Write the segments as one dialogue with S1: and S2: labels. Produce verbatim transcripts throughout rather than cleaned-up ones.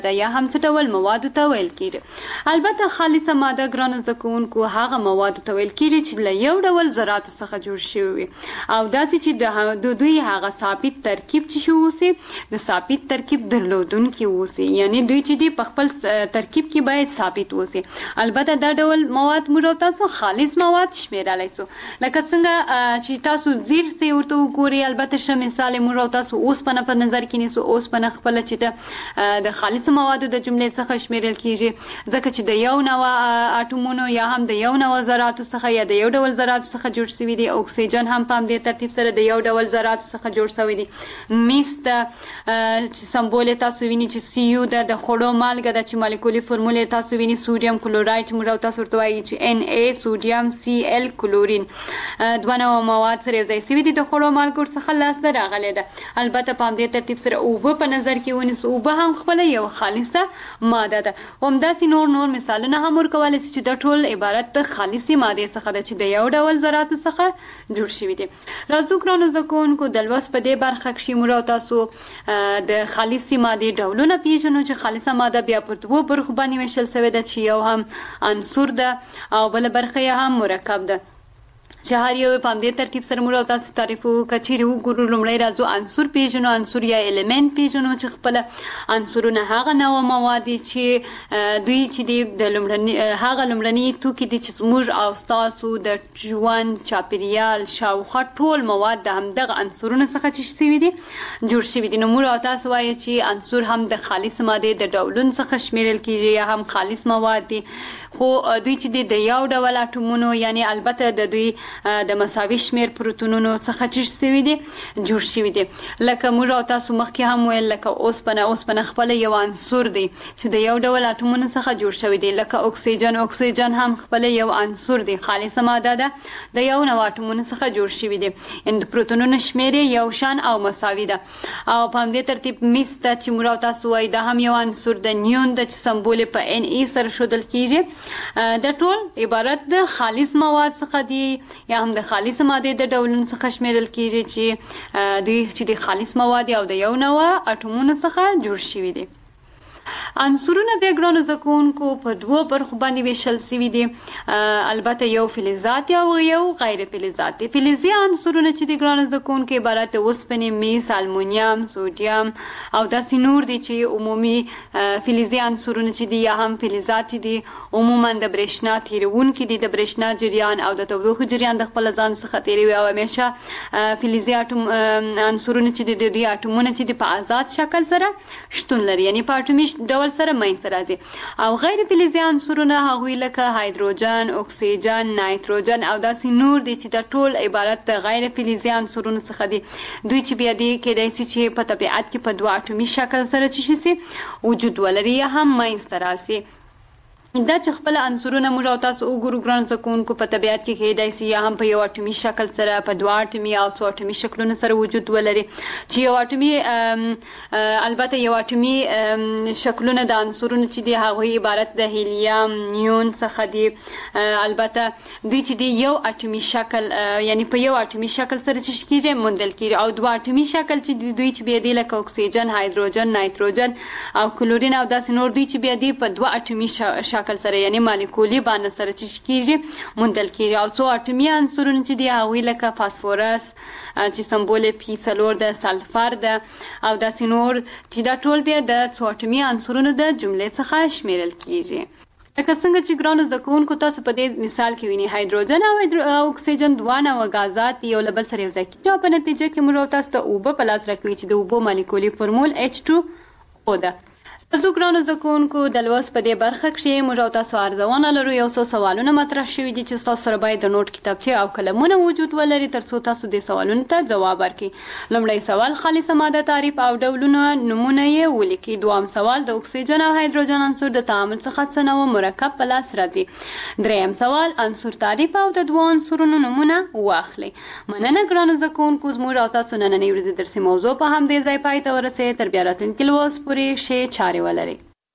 S1: یا هم څه ډول موادو ته ویل کیږي. البته خالصه ماده ګرانو زده کوونکو هغه موادو ته ویل کیږي چې له یو ډول ذراتو څخه جوړ شوي وي او داسې چې د دوی هغه ثابت ترکیب چې شي اوسي د ثابت ترکیب درلودونکي اوسي، یعنی دوی چې دی په خپل ترکیب کې باید ثابت اوسي. البته دا ډول مواد موږ تاسو خالص مواد شمیرلی سو لکه څنګه چې تاسو زیر سي ورته وګورئ. البته ښه مثال موږ تاسو اوسپنه په نظر کې نیسو. اوسپنه خپل چې د خالص موادو د جملې څخه شمیرل کیږي ځکه چې د یو نوع اټومونو یا هم د یو نوع ذراتو څخه یا د یو ډول ذراتو څخه جوړ شوی دی. اکسیجن هم په همدې ترتیب سره د یو ډول ذراتو څخه جوړ شوی دی. میس چې سمبول تاسو ویني چې سی یو د خړو مالګه د چې مالیکولي فرمول تاسو ویني سوډیم کلورایډ موږ تاسو ورته وایي چې ان ای سوډیم سی ال کلورین دوه نوع مواد سره ځای شوی دي د خړو مالګو څخه لاسته راغلي ده. البته په همدې ترتیب سره اوبه په نظر کې ونیسو. اوبه هم خپل یو خالصه ماده ده. همداسې نور نور مثالونه هم ورکولی شي چې د ټول عبارت د خالصې مادې څخه ده چې د یو ډول ذراتو څخه جوړ شوي دي. راځو ګرانو زده کوونکو د لوست په دې برخه کښې موږ تاسو د خالصې مادې ډولونه پیژنو چې خالصه ماده بیا پر دوو برخو باندې ویشل شوې ده چې یو هم عنصر ده او بله برخه یې هم مرکب ده چې هر یو په همدې ترتیب سره موږ تاسو تعریف وکړو. که چیرې وګورو لومړی راځو عنصر پیژنو. عنصر یا الیمنټ پیژنو چې خپله عنصرونه هغه نوع مواد دي چې دوی چې دي د لومړني هغه لومړني توکي دي چې موږ او ستاسو د ژوند چاپیریال شاوخوا ټول مواد د همدغه عنصرونو څخه چې شوي دي جوړ شوي دي. نو موږ او تاسو وایو چې عنصر هم د خالص مادې د ډولونو څخه شمیرل کیږي یا هم خالص مواد دي، خو دوی چې دي د یو ډول اټومونو یعنی البته د دوی د مساوي شمیر پروتونونو څخه چې شوي دي جوړ شوي دي. لکه موږ او تاسو مخکې هم ویل لکه اوسپنه اوسپنه خپله یو عنصر دی چې د یو ډول اټومونو څخه جوړ شوی دی. لکه اکسیجن اکسیجن هم خپله یو عنصر دی، خالصه ماده ده، د یو نوع اټومونو څخه جوړ شوی دی. ان پروتونونو شمیر یو شان او مساوي ده. او په همدې ترتیب میس ته چې موږ او تاسو وایي دا هم یو عنصر ده. نیون ده چې سمبول په ان ای سره ښودل کیږي. د ټول عبارت د خالص مواد څخه دي یا هم د خالص مادې د ډولونو څخه شمیرل کیږي چې دوی چې د خالص مواد او د یو نوع اټومونو څخه جوړ شوي دي. عنصرونه بیا ګرانو زده کوونکو په دوو برخو باندې ویشل شوي دي. البته یو فلزات او یو غیر فلزات دي. فلزي عنصرونه چې دي ګرانو زده کوونکو عبارت د اوسپنې، میس، المونیم، سوډیم او داسې نور دي چې عمومي فلزي عنصرونه چې دي یا هم فلزات چې دي عموما د برېښنا تیرونکي دي. د برېښنا جریان او د تودوخې جریان د خپل ځان څخه تیروي او همیشه فلزي عنصرونه چې دي د دوی اټومونه چې دي په آزاد شکل سره شتون لري، یعنی په اټومي ډول سره منځته راځي. او غیر فلزي عنصرونه هغوی لکه هایدروجن، اکسیجن، نایتروجن او داسې نور دي چې د ټول عبارت د غیر فلزي عنصرونو څخه دي. دوی چې بیا دي کېدای شي چې په طبیعت کې په دوه اټومي شکل سره چې شي وجود ولري یا هم منځته راسي. دا چې خپل عنصرونه موږ او تاسو وګورو ګرانو زده کوونکو په طبیعت کې کېدای شي یا هم په یو اټومي شکل سره په دوه اټومي او څو اټومي شکلونو سره وجود ولري. چې یو اټومي البته یو اټومي شکلونه د عنصرونو چې دي هغوی عبارت د هیلیم، نیون څخه دي. البته دوی چې دي یو اټومي شکل یعنی په یو اټومي شکل سره چې کېږي موندل کېږي. او دوه اټومي شکل چې دوی چې بیا دي لکه اکسیجن، هایدروجن، نایتروجن او کلورین او داسې نور دوی چې بیا دي په دوه اټومي شکل شکل سره یعنی مالیکولي باندې سره چې کیږي موندل کیږي. او څو اټومي عنصرونه چې دي هغوی لکه فاسفورس چې سمبول پی څلور ده، سلفر ده او داسې نور چې دا ټول بیا د څو اټومي عنصرونو د جملې څخه شمیرل کیږي. لکه څنګه چې ګرانو زده کوونکو تاسو په دې مثال کې ویني هایدروجن او اکسیجن دوه نوع غازات یو له بل سره یو ځای کېږي او په نتیجه کې موږ تاسو ته اوبه په لاس راکوي چې د اوبو مالیکولي فرمول ایچ ټو او ده. زه ګرانو زده کوونکو د لوست په دې برخه کښې موږ او تاسو ارزونه لرو. یو څو سوالونه مطرح شوي دي چې تاسو سره باید د نوټ کتابچې او قلمونه وجود ولري تر څو تاسو دې سوالونو ته ځواب ورکړئ. لومړی سوال خالصه ماده تعریف او ډولونه نومونه یې ولیکئ. دویم سوال د اکسیجن او هایدروجن عنصر د تعامل څخه څه نوع مرکب په لاس راځي. دریم سوال عنصر تعریف او د دوو عنصرونو نومونه واخلئ. مننه ګرانو زده کوونکو، زموږ او تاسو نننۍ ورځې درسي موضوع په همدې ځای پای ته ورسوي. تر بیا راتلونکي لوست پورې ښې چارې ولرئ.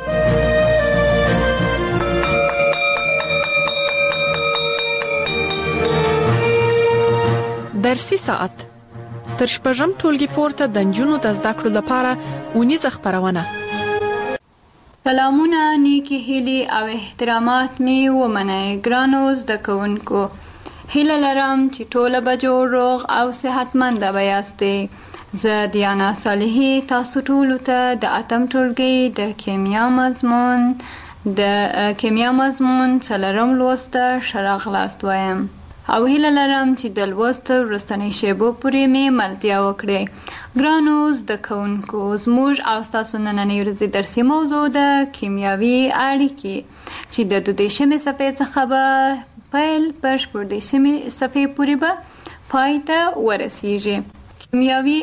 S2: درسي ساعت تر شپږم ټولګي پورته د نجونو د زده کړو لپاره ونیزه خبرونه.
S1: سلامونه، نیکی هیلې او احترامات می ومنئ ګرانو زده کوونکو. هیله لرم چې ټوله به جوړ روغ او صحتمنده به یاستئ. زه دیانا صالحي تاسو ټولو ته د اتم ټولګي د کیمیا مضمون د کیمیا مضمون څلورم لوست ته ښه راغلاست وایم او هیله لرم چې د لوست وروستنۍ شیبو پورې مې ملتیا وکړئ. ګرانو زده کوونکو، زموږ او ستاسو نننۍ ورځې درسي موضوع ده کیمیاوي اړیکې چې د دوه دېرشمې صفحې څخه به پیل پر شپږ دېرشمې صفحې پورې به پای ته ورسیږي. کیمیاوي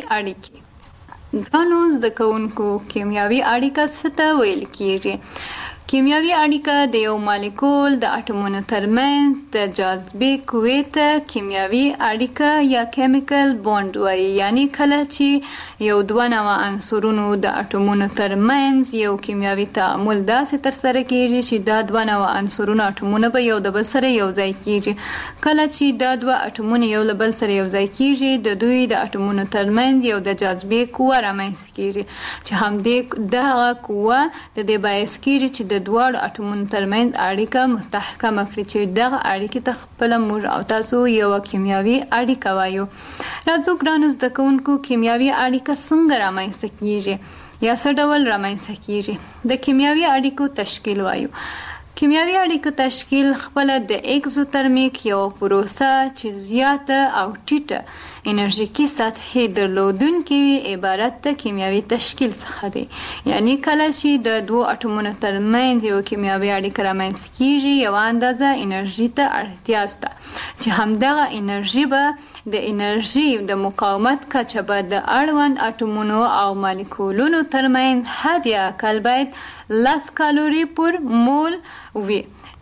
S1: اړیکې. ګرانو زده کوونکو، کیمیاوي اړیکه څه ته ویل کیږي؟ کیمیاوي اړیکه د یو مالیکول د اټومونو ترمنځ د جاذبې قوې ته کیمیاوي اړیکه یا کیمیکل بوند وایي. یعنی کله چې یو دوه نوع عنصرونو د اټومونو ترمنځ یو کیمیاوي تعامل داسې ترسره کیږي چې دا دوه نوع عنصرونو اټومونه به یو د بل سره یو ځای کیږي. کله چې دا دوه اټومونه یو له بل سره یو ځای کیږي، د دوی د اټومونو ترمنځ یو د جاذبې قوه رامنځته کیږي چې همدې دغه قوه د دې باعث کیږي چې د دواړو اټومونو ترمنځ اړیکه مستحکمه کړي چې دغه اړیکې ته خپله موږ او تاسو یوه کیمیاوي اړیکه وایو. راځو ګرانو زده کوونکو، کیمیاوي اړیکه څنګه رامنځته کیږي یا څه ډول رامنځته کیږي؟ د کیمیاوي اړیکو تشکیل وایو. کیمیاوي اړیکو تشکیل خپله د اکزوترمیک یو پروسه چې زیاته او ټیټه انرژیکي سطحې درلودونکې وي عبارت د کیمیاوي تشکیل څخه دی. یعنی کله چې د دوو اټومونو ترمنځ یو کیمیاوي اړیکه رامنځته کیږي، یوه اندازه انرژي ته اړتیا شته چې همدغه انرژي به د انرژي د مقاومت کچه به د اړوند اټومونو او مالیکولونو ترمنځ حد اقل باید لس کالوري پر مول وي،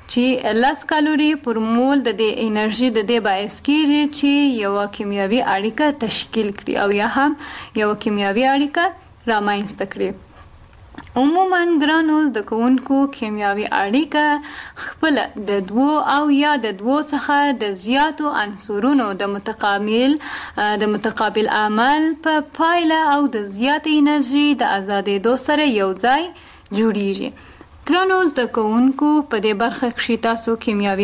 S1: چې لس کالوري پر مول د دې انرژي د دې باعث کیږي چې یوه کیمیاوي اړیکه تشکیل کړي او یا هم یوه کیمیاوي اړیکه رامنځته کړي. عموما ګرانو زده کوونکو، کیمیاوي اړیکه خپله د دوو او یا د دوو څخه د زیاتو عنصرونو د متقابل د متقابل عمل په پایله او د زیاتې انرژي د ازادېدو سره یو ځای جوړیږي. ګرانو زده کوونکو، په دې برخه کښې تاسو کیمیاوي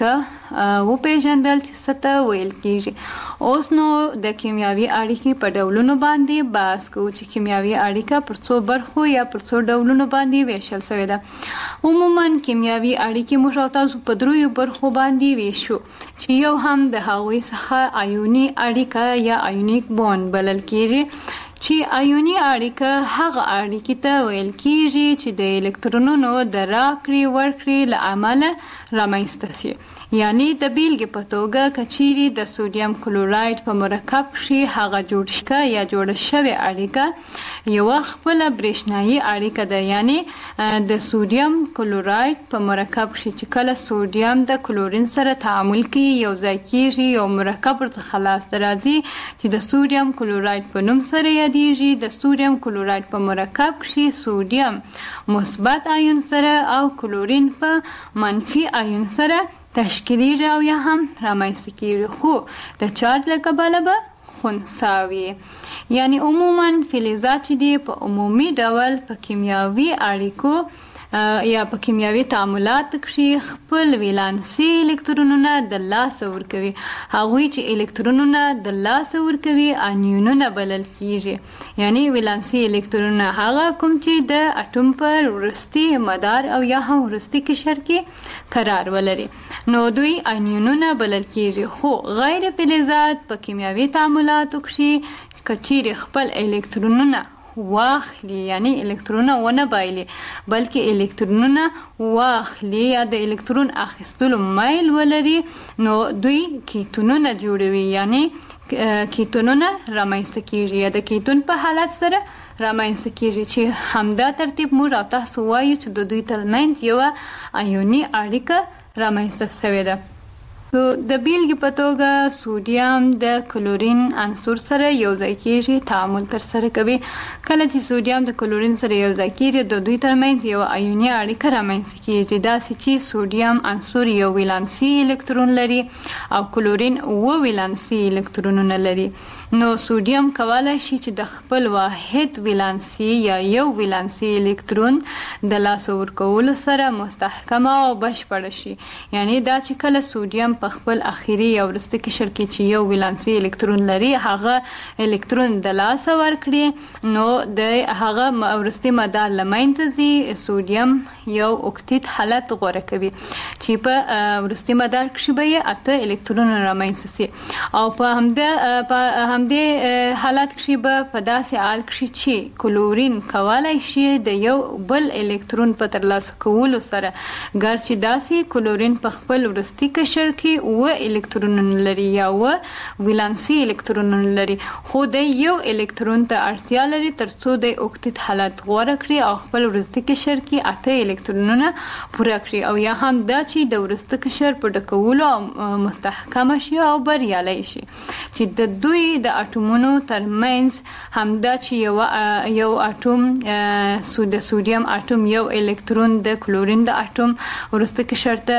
S1: اړیکه وپېژندل چې څه ته ویل کیږي. اوس نو د کیمیاوي اړیکې په ډولونو باندې بحث کوو چې کیمیاوي اړیکه پر څو برخو یا پر څو ډولونو باندې ویشل شوې ده. عموما کیمیاوي اړیکې موږ او تاسو په دریو برخو باندې ویشو چې یو هم د هغوی څخه آیوني اړیکه یا آیونیک بوند بلل کیږي، چې آیوني اړیکه هغه اړیکې ته ویل کیږي چې د الکترونونو د راکړې ورکړې له امله رامنځته شي. یعنی د بیلګې په توګه که چیرې د سوډیم کلوراید په مرکب کښې هغه جوړ شوه یا جوړه شوې اړیکه یوه خپله برېښنایي اړیکه ده. یعنی د سوډیم کلوراید په مرکب کښې چې کله سوډیم د کلورین سره تعامل کوي یو ځای کیږي، یو مرکب ورڅخه لاسته راځي چې د سوډیم کلوراید په نوم سره یادیږي. د سوډیم کلوراید په مرکب کښې سوډیم مثبت آیون سره او کلورین په منفي آیون سره تشکیلیږي او یا هم رامنځته کیږي، خو د چارج له کبله به خنثی وي. یعنی عموما فلزات چې دي په عمومي ډول په کیمیاوي اړیکو یا په کیمیاوي تعاملات کښې خپل ولانسي الکترونونه د لاسه ورکوي. هغوی چې الکترونونه د لاسه ورکوي انیونونه بلل کیږي. یعنی ولانسي الکترونونه هغه کوم چې د اټوم پر وروستي مدار او یا هم وروستي قشر کې قرار ولري نو دوی انیونونه بلل کیږي. خو غیر فلزات په کیمیاوي تعاملاتو کښې که چیرې خپل الکترونونه واخلي، یعنی الکترونونه ونه بایلي بلکې الکترونونه واخلي یا د الکترون اخیستلو میل ولري، نو دوی کیتونونه جوړوي. یعنی کیتونونه رامنځته کیږي یا د کیتون په حالت سره رامنځته کیږي چې همدا ترتیب موږ او تاسو وایو چې د دوی ترمنځ یوه آیوني اړیکه رامنځته شوې ده. د بیلګې په توګه سوډیم د کلورین عنصر سره یو ځای کیږي، تعامل ترسره کوي. کله چې سوډیم د کلورین سره یو ځای کیږي د دوی ترمنځ یو آیوني اړیکه رامنځته کیږي، داسې چې سوډیم عنصر یو ولانسي الکترون لري او کلورین اوه ولانسي الکترونونه لري. نو سوډیم کولای شي چې د خپل واحد ولانسي یا یو ولانسي الکترون د لاسه ورکولو سره مستحکمه او بشپړه شي. یعنی دا چې کله سوډیم په خپل اخیری یا وروستي قشر کې چې یو ولانسي الکترون لري هغه الکترون د لاسه ورکړي نو د هغه وروستي مدار لمنځه ځي. سوډیم یو اوکتیت حالت غوره کوي چې په وروستي مدار کې به اته الکترون رامنځته سي او په همدې په همدې حالت کې به په داسې حال کې چې کلورین کولای شي د یو بل الکترون په ترلاسه کولو سره ګرچې داسې کلورین په خپل وروستي قشر کې و الکترونونه لري یا و ولانسي الکترونونه لري خو د یو الکترون ته اړتیا لري ترڅو د اوکتیت حالت غوره کړي او خپل وروستي قشر کې اته الکترونونه پوره کړي او یا هم دا چې د وروستي قشر په ډکولو مستحکم شي او بریالي شي چې د دوی د اټومونو ترمنځ همدا چې یو یو اټوم سود سوډیم اټوم یو الکترون د کلورین د اټوم ورسته کې شرط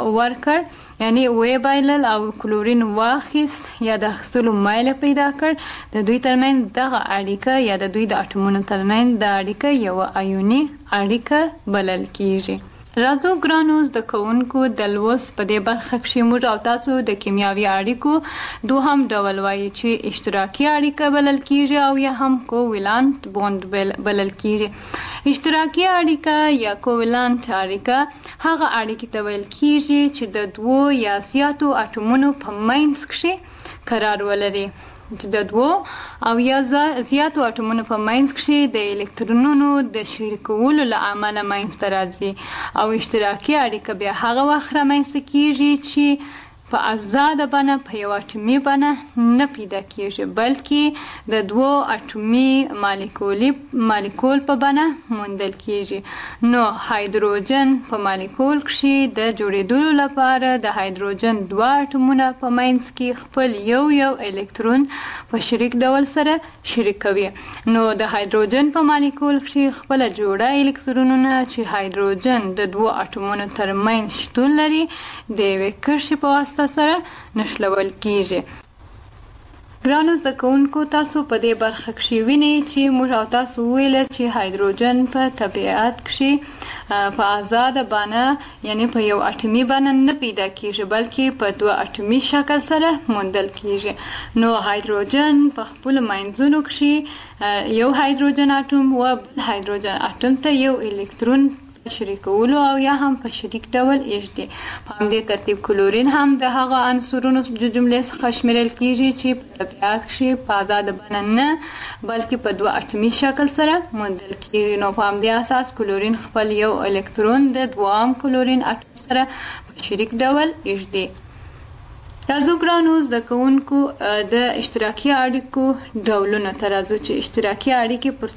S1: ورکړ یعنی وی بایلل او کلورین واخیس یا د اخیستلو مایل پیدا کړ. د دوی ترمنځ دغه اړیکه یا د دوی د اټومونو ترمنځ د اړیکه یو آیوني اړیکه بلل کیږي. راځو ګرانو زده کوونکو د لوست په دې برخه کې موږ او تاسو د کیمیاوي اړیکو دوهم ډول وایي چې اشتراکي اړیکه بلل کیږي او یا هم کوولانت بوند بلل کیږي. اشتراکي اړیکه یا کوولانت اړیکه هغه اړیکه ته ویل کیږي چې د دوو یا زیاتو اټومونو په منځ کې قرار ولري چې د دوو او یا زیاتو اټومونو په منځ کې د الکترونونو د شریکولو له امله منځته راځي او اشتراکي اړیکه بیا هغه وخت رامنځته کیږي چې په آزاده بڼه په یو اټومي بڼه نه پیدا کیږي بلکې د دوو اټومي مالیکولي مالیکول په بڼه موندل کیږي. نو هایدروجن په مالیکول کې د جوړېدلو لپاره د هایدروجن دوه اټومونه په منځ کې خپل یو یو الکترون په شریک ډول سره شریکوي. نو د هایدروجن په مالیکول کې خپل جوړه الکترونونه چې هایدروجن د دوه اټومونو ترمنځ شتون لري د یوې کرښې په واسطه سره نښلول کیږي. ګرانو زده کوونکو تاسو په دې برخه کې وینئ چې موږ او تاسو ویل چې هایدروجن په طبیعت کې په آزاده بڼه یعنی په یو اټومي بڼه نه پیدا کیږي بلکې په دوه اټومي شکل سره موندل کیږي. نو هایدروجن په خپل منځونو کې یو هایدروجن اټوم او بل هایدروجن اټوم ته یو الکترون شریکولو او یا هم په شریک ډول ایږدي. په همدې ترتیب کلورین هم د هغه عنصرونو د جملې څخه شمیرل کیږي چې په طبیعت کې په آزاده بڼه نه بلکې په دوه اټومي شکل سره موندل کیږي. نو په همدې اساس کلورین خپل یو الکترون د دوام کلورین اټوم سره په شریک ډول ایږدي. راځو ګرانو زده کوونکو د اشتراکي اړیکو ډولونه ته راځو چې اشتراکي اړیکې پر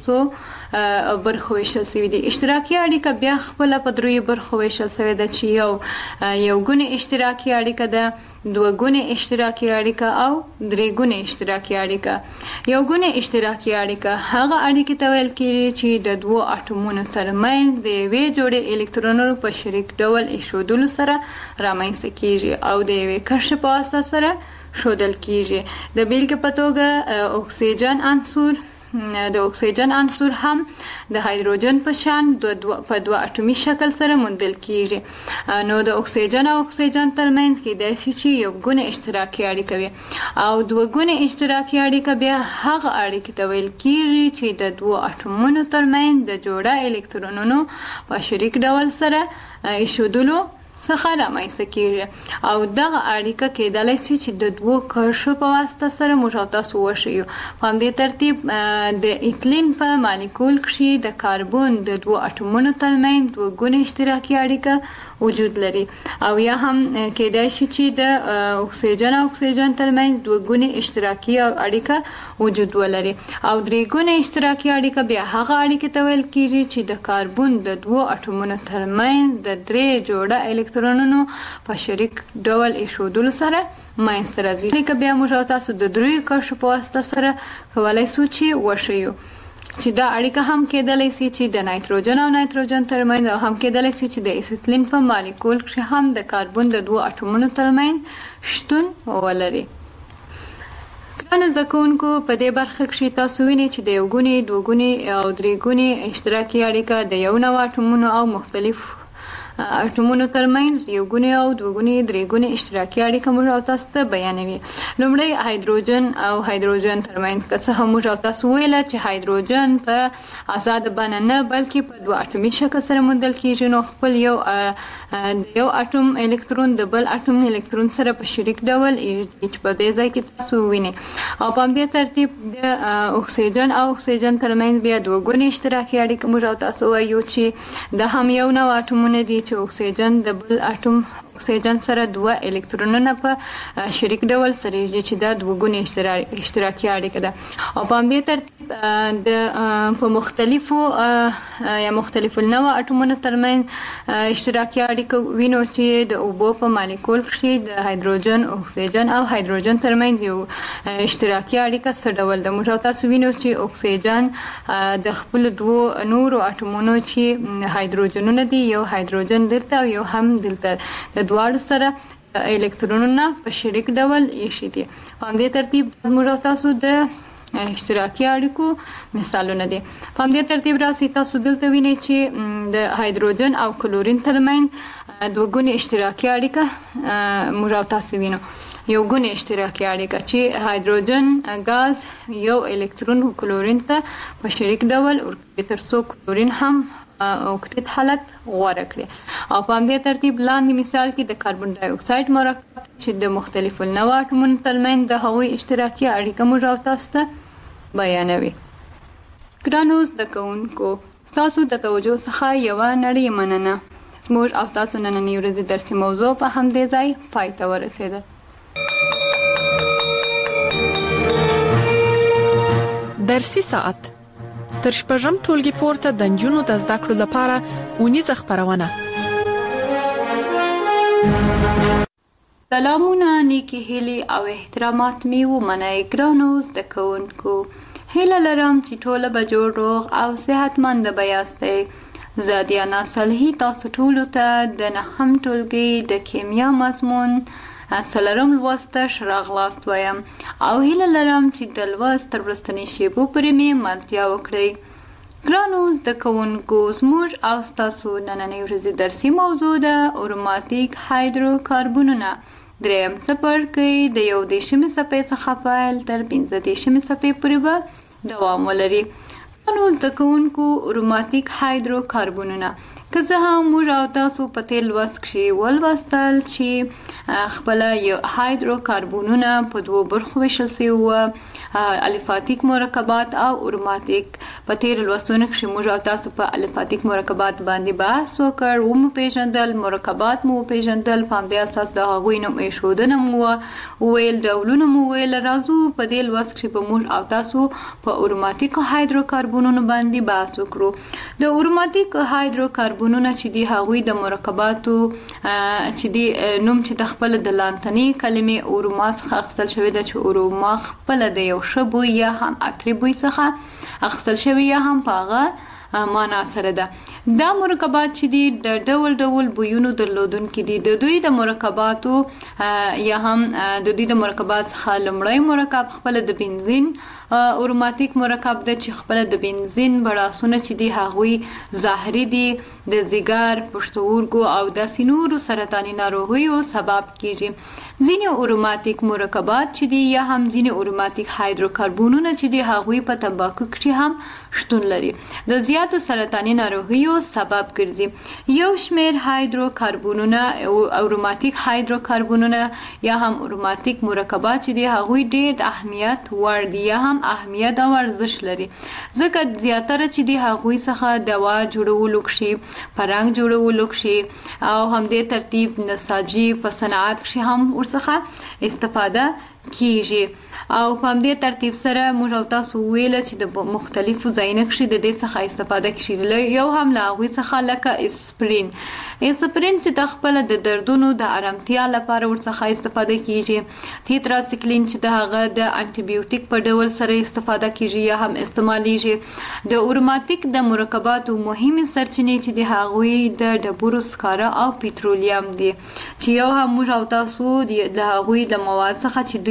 S1: څو برخو ویشل شوي دي. اشتراکي اړیکه بیا خپله په دریو برخو ویشل شوې ده چې یو یو ګونې اشتراکي اړیکه ده، دوه ګونې اشتراکي اړیکه او درې ګونې اشتراکي اړیکه. یو ګونې اشتراکي اړیکه هغه اړیکې ته ویل کېږي چې د دوو اټومونو ترمنځ د یوې جوړې الکترونونو په شریک ډول ایښودلو سره رامنځته کېږي او د یوې کرښې په واسطه سره ښودل کېږي. د بیلګې په توګه اکسیجن عنصر د اکسیجن عنصر هم د هایدروجن په شان په دوه اټومي شکل سره موندل کیږي. نو د اکسیجن او اکسیجن ترمنځ کېدای شي چې یو ګونه اشتراکي اړیکه وي او دوه ګونه اشتراکي اړیکه بیا هغه اړیکې ته ویل کیږي چې د دوه اټومونو ترمنځ د جوړه الکترونونو په شریک ډول سره ایښودلو څخه رامنځته کیږي او دغه اړیکه کېدای شي چې د دوو کرښو په واسطه سره موږ او تاسو وښیو. په همدې ترتیب د ایتلین په مالیکول کې د کاربون د دوو اټومونو ترمنځ دوه ګونې اشتراکي اړیکه وجود لري او یا هم کېدای شي چې د اکسیجن او اکسیجن ترمنځ دوه ګونې اشتراکي اړیکه وجود ولري او درې ګونې اشتراکي اړیکه بیا هغه اړیکې ته ویل کېږي چې د کاربون د دوو اټومونو ترمنځ د درې جوړه الکترونونو په شریک ډول ایښودلو سره منځته راځي. لکه بیا موږ او تاسو د دریو کرښو په واسطه سره کولی شو چې وښیو چې دا اړیکه هم کېدلی شي چې د نایتروجن او نایتروجن ترمنځ او هم کېدلی شي چې د اسیتلین په مالیکول کې هم د کاربون د دوو اټومونو ترمنځ شتون ولري. نو زده کوونکو په دې برخه کې تاسو وینئ چې د یو ګونې دوه ګونې او درې ګونې اشتراکي اړیکه د یو نوع اټومونو او مختلف اټومونو ترمنځ یو ګونې او دوه ګونې درې ګونې اشتراکي اړیکه موږ او تاسو ته بیانوي. لومړی هایدروجن او هایدروجن ترمنځ که څه هم موږ او تاسو ویله چې هایدروجن په آزاد بڼه نه بلکې په دوه اټومي شکل سره موندل کیږي، نو خپل یو یو اټوم الکترون د بل اټوم الکترون سره په شریک ډول چې په دې ځای کې تاسو وینئ. او په همدې ترتیب د اکسیجن او اکسیجن ترمنځ بیا دوه ګونې اشتراکي اړیکه موږ او تاسو وایو چې د هم یو نوع اټومونه دي چې اکسیجن د بل اټوم اکسیجن سره دوه الکترونونه په شریک ډول سره یې چې دا دوه ګونې اشتراکي اړیکه ده. او په همدې ترتیب د په مختلفو یا مختلف النوع اټومونو ترمنځ اشتراکي اړیکه وینو چې د اوبو په مالیکول کې د هایدروجن اکسیجن او هایدروجن ترمنځ یو اشتراکي اړیکه څه ډول ده. موږ تاسو وینو چې اکسیجن د خپل دوه نورو اټومونو چې هایدروجنونه دي، یو هایدروجن دلته او یو هم دلته، د دواړو سره الکترونونه په شریک ډول ایښي دي. په همدې ترتیب موږ تاسو د اشتراکي اړیکو مثالونه دي. په همدې ترتیب راسي تاسو دلته وینئ چې د هایدروجن او کلورین ترمنځ دوه ګونې اشتراکي اړیکه موږ تاسو وینو، یو ګونې اشتراکي اړیکه چې هایدروجن غاز یو الکترون کلورین ته په شریک ډول ورکوي ترڅو کلورین هم اوکتیت حالت غوره کړي. او په همدې ترتیب لاندې مثال کې د کاربن ډای اکساید مرکب چې د مختلفو النوع اټومونو ترمنځ د هغوی اشتراکي اړیکه موږ او تاسو ته بیانوي. ګرانو زده کوونکو، تاسو د توجه څخه یوه نړۍ مننه. زموږ او تاسو نننۍ ورځې درسي موضوع په همدې ځای پای ته ورسېده.
S2: درسي ساعت تر شپږم ټولګي پورته د نجونو د زده کړو لپاره ونیزه خبرونه.
S1: سلامونه، نیکی هیلې او احترامات می ومنئ. ګرانو زده کوونکو، هیله لرم چې ټوله به جوړ روغ او صحتمند به یاستئ. زه دیانا صالحي تاسو ټولو ته د نهم ټولګي د کیمیا مضمون څلورم لوست ته راغلاست وایم او هیله لرم چې د لوست تر وروستنۍ شیبو پورې مې ملتیا وکړئ. ګرانو زده کوونکو، زموږ او ستاسو نننۍ ورځې درسي موضوع ده اروماتیک هایدروکاربنونه. دریم څپرکی د یو دېرشمې صفحې څخه پیل تر پنځه دېرشمې صفحې پورې به دوام ولري. ګرانو زده کوونکو، اروماتیک هایدروکاربنونه که څه هم موږ او تاسو په تېر لوست کې ولوستل چې خپل هایدروکاربنونه په دوو برخو ویشل شوي وو، الفاتیک مرکبات او اروماتیک. په تېر لوستونو کې موږ او تاسو په الفاتیک مرکبات باندې بحث وکړ، ومو پیژندل، مرکبات مو پیژندل، په همدې اساس د هغوی نوم ایښودنه مو وویل، ډولونه مو ویل. راځو په دې لوست کې به موږ او تاسو په اروماتیک هایدروکاربنونو باندې بحث وکړو. د اروماتیک هایدروکاربنونه چې دي هغوی د مرکباتو چې دي نوم چې د خپل د لاتیني کلمې اوروما څخه اخیستل شوی ده، چې اوروما خپل د یو ښه بوی یا هم عطري بوی څخه اخیستل شوی یا هم په هغه معنا سره ده. دا مرکبات چې دي د ډول ډول بویونو درلودونکي دي. د دوی د مرکباتو یا هم د دوی د مرکبات څخه لومړی مرکب خپل د بنزین اروماتیک مرکب ده چې خپل د بنزین بړاسونه چې دي هغوی ظاهري دي، د ځیګر، پښتورګو او داسې نورو سرطاني ناروغیو سبب کیږي. ځینې اروماتیک مرکبات چې دي یا هم ځینې اروماتیک هایدروکاربنونه چې دي هغوی په تنباکو کې هم شتون لري، د زیاتو سرطاني ناروغیو سبب ګرځي. یو شمېر هایدروکاربنونه اروماتیک هایدروکاربنونه یا هم اروماتیک مرکبات چې دي هغوی ډېر د اهمیت وړ دي یا هم اهمیت او ارزښت لري، ځکه زیاتره چې دي هغوی څخه دوا جوړولو کې، پرنګ جوړولو کې او همدې ترتیب نساجي په صنعت کې هم ورڅخه استفاده کیږي. او په همدې ترتیب سره موږ او تاسو ویل چې د مختلفو ځایونو کې د دې څخه استفاده کیږي. یو هم له هغوی څخه لکه اسپرین اسپرین چې د خپل د دردونو د آرامتیا لپاره ورڅخه استفاده کیږي. تیتراسیکلین چې د هغه د انټي بیوټیک په ډول سره استفاده کیږي یا هم استعمالیږي. د اروماتیک د مرکباتو مهمه سرچینې چې د هغوی د ډبرو سکاره او پټرولیم دي، چې یو هم موږ او تاسو د هغوی د مواد څخه چې دوی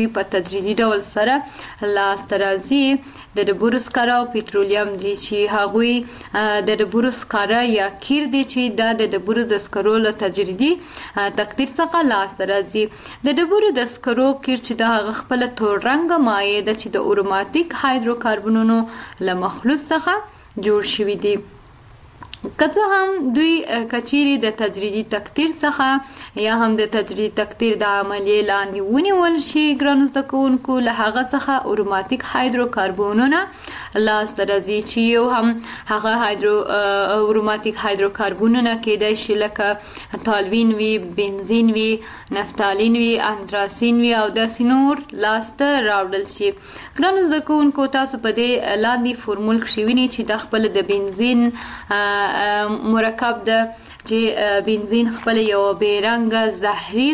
S1: دوی په تدریجي ډول سره لاسته راځي. د ډبرو سکاره او پټرولیم دي چې هغوی د ډبرو سکاره یا کیر دي چې دا د ډبرو د سکرو له تدریجي تقدیر څخه لاسته راځي. د ډبرو د سکرو کیر چې د هغه خپل تور رنګ مایع ده چې د اروماتیک هایدروکاربنونو له مخلوط څخه جوړ شوی دي. که څه هم دوی کچيري د تدریجي تقدیر څخه یا هم د تدریجي تقدیر د عملیې لاندې ونیول شي ګرانو زده کوونکو له هغه څخه اروماتیک هایدروکاربنونه لاسته راځي چې یو هم هغه هایدرو اروماتیک هایدروکاربنونه کېدای شي لکه تالوین وي، بنزین وي، نفتالین وي، انتراسین وي او داسې نور لاسته راوړل شي. ګرانو زده کوونکو تاسو په دې لاندې فورمول کې وینئ چې د خپل د بنزین مرکب ده چې بنزین خپل یو بیرنګ زهري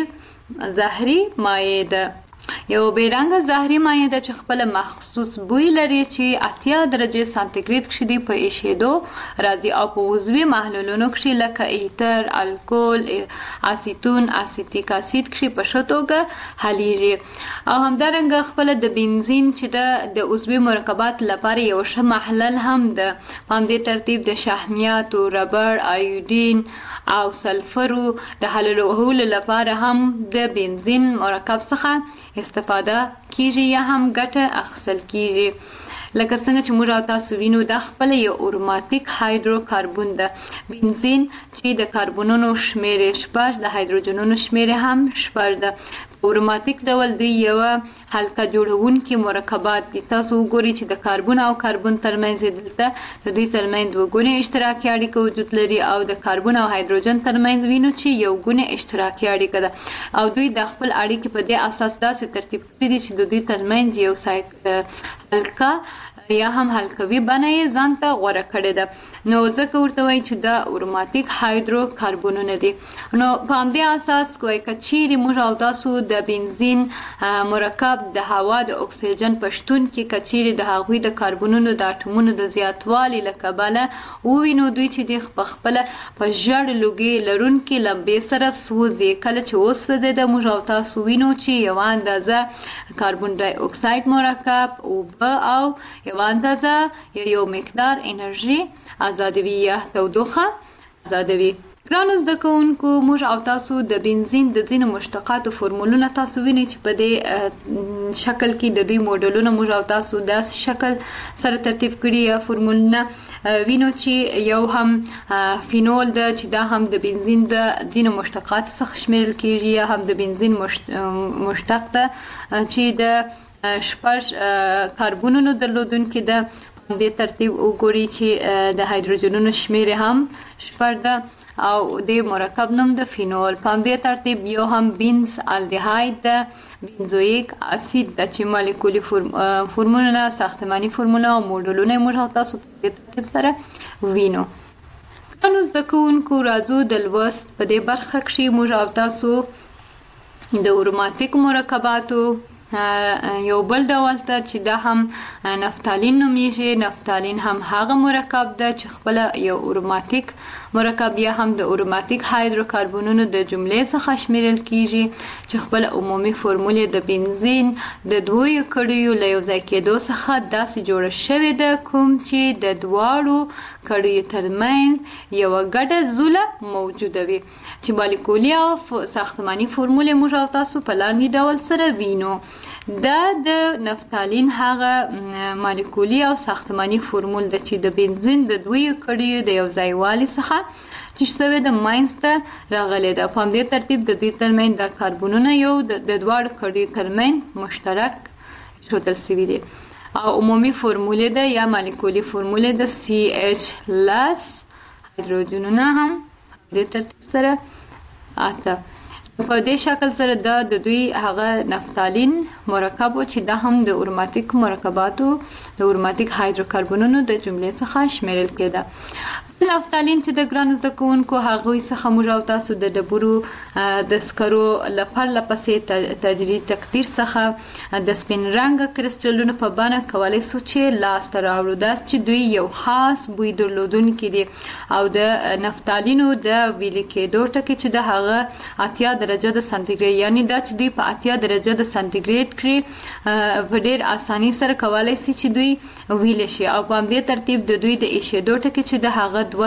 S1: زهري مایع ده یو بیرنګ زهري مایع ده چې خپل مخصوص بوی لري چې اتیا درجه سانتیګریډ کې دی په ایشېدو راځي او په عضوي محلولونو کې لکه ایتر، الکول، اسیتون، اسیتیک اسید کې په شتوګه حلیږي. او همدارنګه خپل د بنزین چې د عضوي مرکبات لپاره یو ښه محلل هم ده. په همدې ترتیب د شحمیات او ربړ، ایودین او سلفرو د حلولو لپاره هم د بنزین مرکب څخه استفاده کیږي یا هم ګټه اخیستل کیږي. لکه څنګه چې موږ تاسو وینو د خپل یو اروماتیک هایدروکاربن ده. بنزین چې د کاربونونو شمیر شپږ، د هایدروجنونو شمیر هم شپږ ده. اروماتیک ډول دوی یو حلقه جوړونکي مرکبات دي. تاسو وګورئ چې د کاربن او کاربن ترمنځ دلته د دوی ترمنځ دوه ګونې اشتراکي اړیکه وجود لري او د کاربن او هایدروجن ترمنځ وینو چې یو ګونې اشتراکي اړیکه ده او دوی د خپل اړیکې په دې اساس داسې ترتیب کړی دي چې د دوی ترمنځ یو سایک حلقه یا هم حلقوي بڼه یې ځان ته غوره کړې ده. نو ځکه ورته وایي چې دا اروماتیک هایدروکاربنونه دي. نو په همدې اساس کوی کچيري موږ او تاسو د بنزین مرکب د هوا د اکسیجن په شتون کې کچيري د هغوی د کاربونونو د اټومونو د زیاتوالي له کبله ووینو دوی چې د خپل په ژړ لوګي لرونکي لمبې سره سوځي. کله چې وسوځي د موږ او تاسو وینو چې یو اندازه کاربن ډای اکساید مرکب او ب او یو اندازه یو مقدار انرژي آزادوي یا تودوخه آزادوي. ګرانو زده کوونکو موږ او تاسو د بنزین د ځینو مشتقاتو فورمولونه تاسو وینئ چې په دې شکل کې د دوی موډلونه موږ او تاسو د شکل سره ترتیب کړي یا فورمولونه وینو چې یو هم فینول ده چې دا هم د بنزین د ځینو مشتقات څخه شمیرل کیږي یا هم د بنزین مشتق ده چې د شپږ کاربونونو درلودونکي ده. په دې ترتیب وګورئ چې د هایدروجنونو شمیر هم شپږ ده او د مرکب نوم د فینول. په دې ترتیب یو هم بنز الډیهاید ده، بنزویک اسید د چې مالیکولي فورموله، ساختماني فورموله او موډلونه موږ تاسو په دې ترتیب سره وینو. نو زده کوونکو راځو د لوست په دې برخه کې موږ او تاسو د اروماتیک مرکباتو یو بل ډول ته چې دا هم نفتالین نومیږي. نفتالین هم هغه مرکب ده چې خپل یو اروماتیک مرکب یا هم د اروماتیک هایدروکاربنونو د جملې څخه شمیرل کیږي چې خپل عمومي فورموله د بنزین د دوه کړیو له یو ځای کېدو څخه داسې جوړه شوې ده کوم چې د دواړو کړیو ترمنځ یو ګډه زوله موجوده وي چې مالیکولي او ساختماني فورموله موږ او تاسو په لاندې ډول سره وینو. دا د نفتالین هغه مالیکولي او ساختماني فورمول ده چې د بنزین د دوی کړیو د یو ځای والي څخه چې شوی د ماینسته راغلی ده. په همدې ترتیب د دوی ترمنځ د کاربونونه یو د دواړو کړیو ترمنځ مشترک ایښودل شوي دي او عمومي فورموله ده یا مالیکولي فورموله ده سی ایچ لس. هایدروجنونه هم د ترتیب سره اته. په دې شکل سره دا د دوی هغه نفتالین مرکب چې دا هم د اروماتیک مرکباتو د اروماتیک هایدروکاربنونو د جملې څخه شمیرل کېده. نفتالین چې د ګران زده کوونکو هغوی څخه موږ او تاسو د ډبرو د سکرو لپاره لپسې تجرید تقدیر څخه د سپین رنګ کرسټلونو په بڼه کولای سو چې لاس ته راوړو دا چې دوی یو خاص بوی درلودونکي دي او د نفتالینو د ویل کېدو ټکي چې د هغه اتیا درجه د سانتیګریډ یعنی دا چې دوی په اتیا درجه د سانتیګریډ کې په ډېر اساني سره کولای شي چې دوی ویل شي او په دې ترتیب د دوی د ایشېدو ټکي چې د هغه دوه